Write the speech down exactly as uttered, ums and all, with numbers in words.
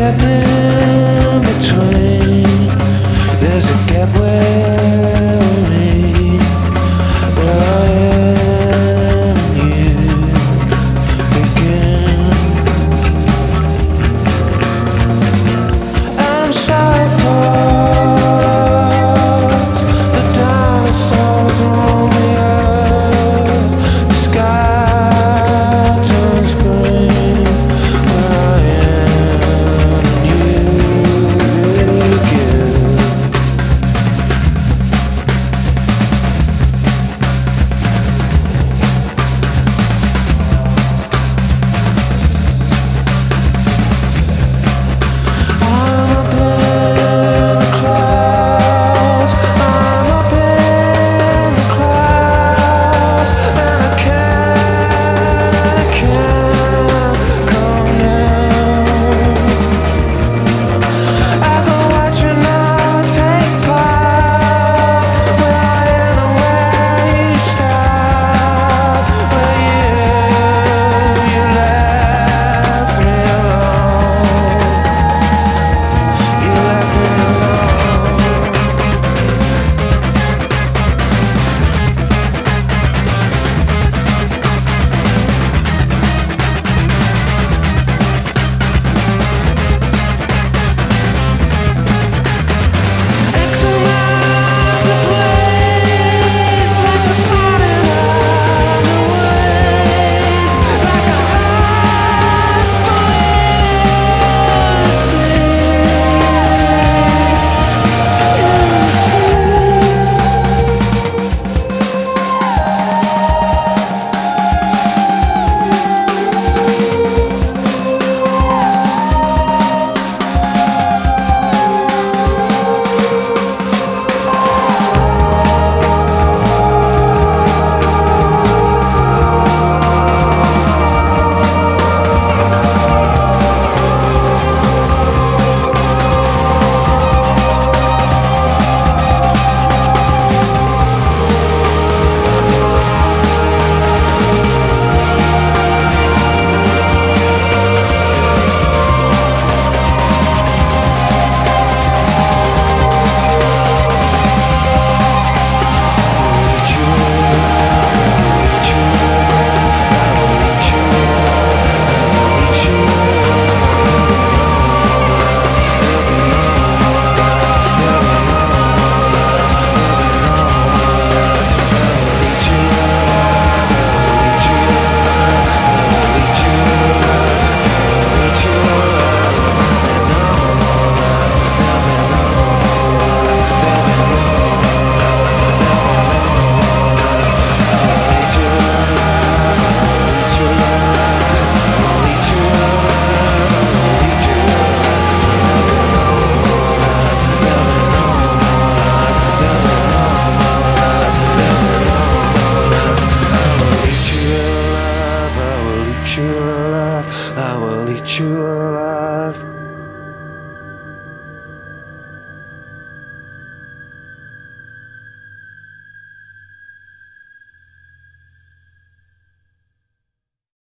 gap in between. There's a gap where we meet. Where I am and you begin. I'm sorry for the dinosaurs roam the earth. The sky turns green. Where I am and you begin. I'm up in the clouds, I'm up in the clouds, and I can't, I can't come down. I go watch you now take part, where I end and where you start, where you, you left me alone. You left me alone. X around the place, like the parting of the waves, like a heart's falling I will eat you alive, I will eat you alive.